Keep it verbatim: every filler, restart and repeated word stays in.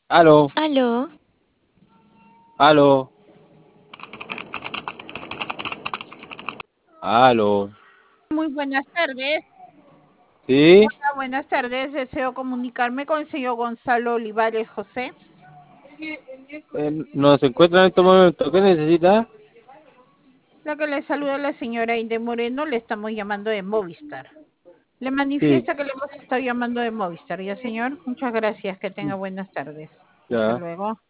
Aló, Aló, aló, aló. muy buenas tardes. ¿Sí? Hola, buenas tardes. Deseo comunicarme con el señor Gonzalo Olivares José. Eh, no se encuentra en este momento. ¿Qué necesita? La que le saluda la señora Inde Moreno, le estamos llamando de Movistar. Le Sí, manifiesta que le hemos estado llamando de Movistar. Ya, señor, muchas gracias. Que tenga buenas tardes. Hasta ya. luego.